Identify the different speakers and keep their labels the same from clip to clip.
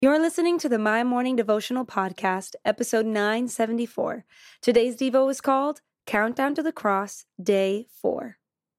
Speaker 1: You're listening to the My Morning Devotional Podcast, episode 974. Today's Devo is called Countdown to the Cross, Day 4.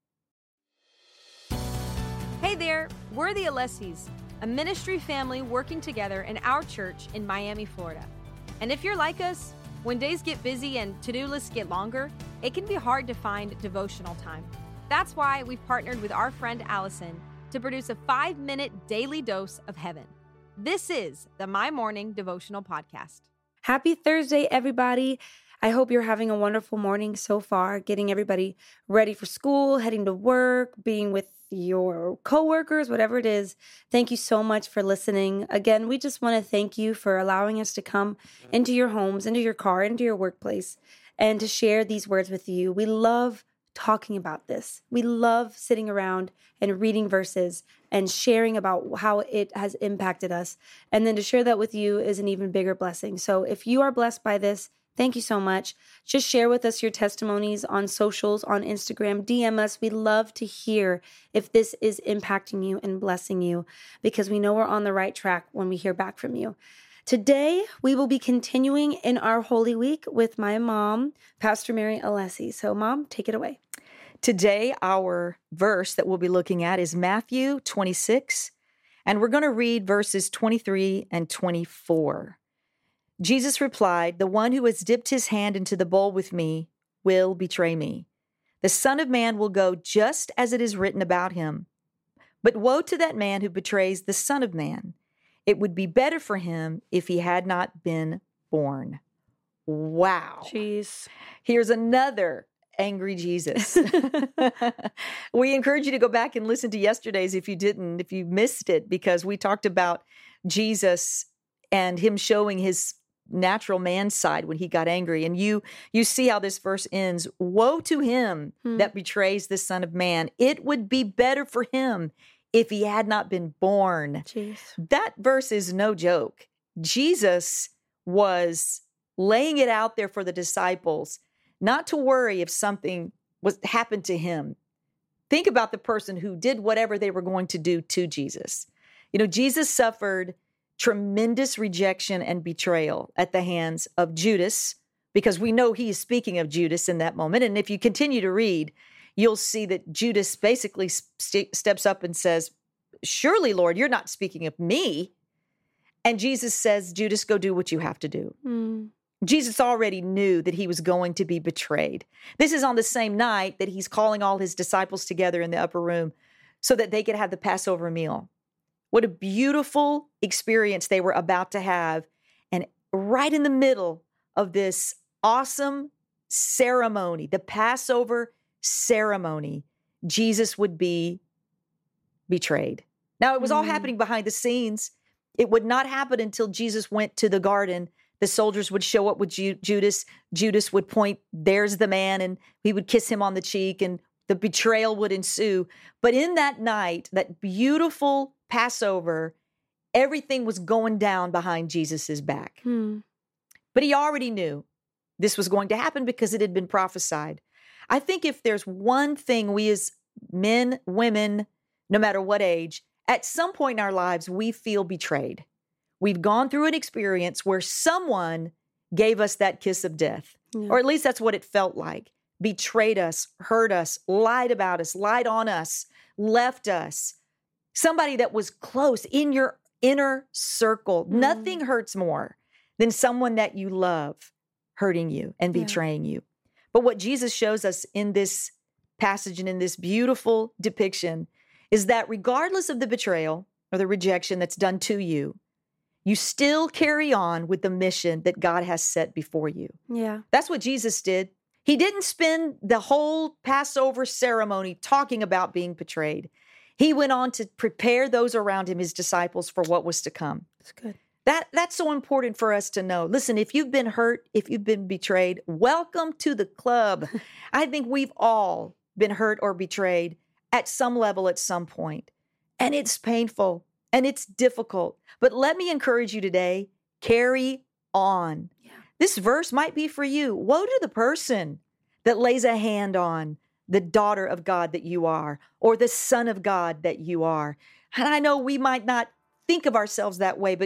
Speaker 2: Hey there, we're the Alessis, a ministry family working together in our church in Miami, Florida. And if you're like us, when days get busy and to-do lists get longer, it can be hard to find devotional time. That's why we've partnered with our friend Allison to produce a 5-minute daily dose of heaven. This is the My Morning Devotional Podcast.
Speaker 1: Happy Thursday, everybody. I hope you're having a wonderful morning so far, getting everybody ready for school, heading to work, being with your coworkers, whatever it is. Thank you so much for listening. Again, we just want to thank you for allowing us to come into your homes, into your car, into your workplace, and to share these words with you. We love talking about this. We love sitting around and reading verses and sharing about how it has impacted us. And then to share that with you is an even bigger blessing. So if you are blessed by this, thank you so much. Just share with us your testimonies on socials, on Instagram, DM us. We love to hear if this is impacting you and blessing you, because we know we're on the right track when we hear back from you. Today, we will be continuing in our Holy Week with my mom, Pastor Mary Alessi. So, Mom, take it away.
Speaker 3: Today, our verse that we'll be looking at is Matthew 26, and we're going to read verses 23 and 24. Jesus replied, "The one who has dipped his hand into the bowl with me will betray me. The Son of Man will go just as it is written about him. But woe to that man who betrays the Son of Man. It would be better for him if he had not been born." Wow.
Speaker 1: Jeez.
Speaker 3: Here's another angry Jesus. We encourage you to go back and listen to yesterday's if you missed it, because we talked about Jesus and him showing his natural man side when he got angry. And you see how this verse ends. Woe to him that betrays the Son of Man. It would be better for him if he had not been born.
Speaker 1: Jeez.
Speaker 3: That verse is no joke. Jesus was laying it out there for the disciples not to worry if something happened to him. Think about the person who did whatever they were going to do to Jesus. Jesus suffered tremendous rejection and betrayal at the hands of Judas, because we know he is speaking of Judas in that moment. And if you continue to read, you'll see that Judas basically steps up and says, "Surely, Lord, you're not speaking of me." And Jesus says, "Judas, go do what you have to do." Jesus already knew that he was going to be betrayed. This is on the same night that he's calling all his disciples together in the upper room so that they could have the Passover meal. What a beautiful experience they were about to have. And right in the middle of this awesome ceremony, the Passover ceremony, Jesus would be betrayed. Now, it was all happening behind the scenes. It would not happen until Jesus went to the garden. The soldiers would show up with Judas. Judas would point, "There's the man," and he would kiss him on the cheek, and the betrayal would ensue. But in that night, that beautiful Passover, everything was going down behind Jesus's back. But he already knew this was going to happen because it had been prophesied. I think if there's one thing we as men, women, no matter what age, at some point in our lives, we feel betrayed. We've gone through an experience where someone gave us that kiss of death, or at least that's what it felt like. Betrayed us, hurt us, lied about us, lied on us, left us. Somebody that was close in your inner circle. Nothing hurts more than someone that you love hurting you and betraying you. But what Jesus shows us in this passage and in this beautiful depiction is that regardless of the betrayal or the rejection that's done to you, you still carry on with the mission that God has set before you.
Speaker 1: Yeah.
Speaker 3: That's what Jesus did. He didn't spend the whole Passover ceremony talking about being betrayed. He went on to prepare those around him, his disciples, for what was to come.
Speaker 1: That's good.
Speaker 3: That's so important for us to know. Listen, if you've been hurt, if you've been betrayed, welcome to the club. I think we've all been hurt or betrayed at some level at some point. And it's painful and it's difficult. But let me encourage you today, carry on. Yeah. This verse might be for you. Woe to the person that lays a hand on the daughter of God that you are, or the son of God that you are. And I know we might not think of ourselves that way, but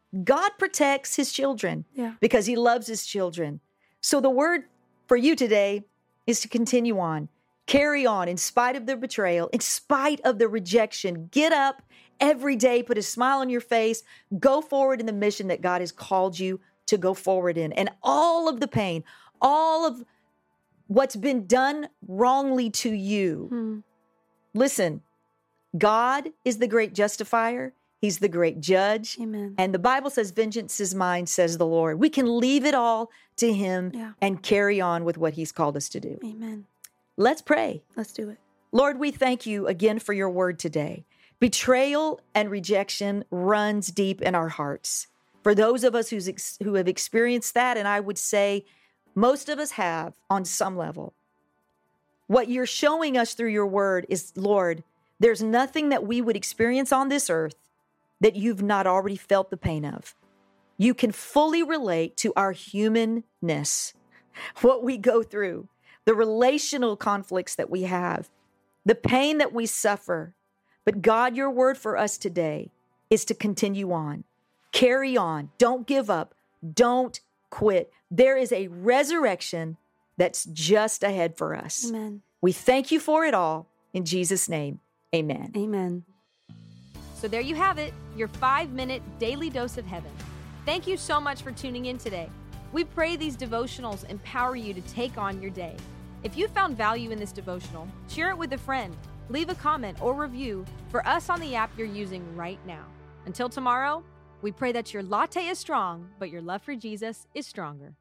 Speaker 3: God protects his children
Speaker 1: Yeah.
Speaker 3: because he loves his children. So the word for you today is to continue on, carry on in spite of the betrayal, in spite of the rejection. Get up every day, put a smile on your face, go forward in the mission that God has called you to go forward in. And all of the pain, all of what's been done wrongly to you. Listen, God is the great justifier. He's the great judge.
Speaker 1: Amen.
Speaker 3: And the Bible says, vengeance is mine, says the Lord. We can leave it all to him and carry on with what he's called us to do.
Speaker 1: Amen.
Speaker 3: Let's pray.
Speaker 1: Let's do it.
Speaker 3: Lord, we thank you again for your word today. Betrayal and rejection runs deep in our hearts. For those of us who have experienced that, and I would say most of us have on some level, what you're showing us through your word is, Lord, there's nothing that we would experience on this earth that you've not already felt the pain of. You can fully relate to our humanness, what we go through, the relational conflicts that we have, the pain that we suffer. But God, your word for us today is to continue on, carry on, don't give up, don't quit. There is a resurrection that's just ahead for us.
Speaker 1: Amen.
Speaker 3: We thank you for it all. In Jesus' name, amen.
Speaker 1: Amen.
Speaker 2: So there you have it, your 5-minute daily dose of heaven. Thank you so much for tuning in today. We pray these devotionals empower you to take on your day. If you found value in this devotional, share it with a friend, leave a comment or review for us on the app you're using right now. Until tomorrow, we pray that your latte is strong, but your love for Jesus is stronger.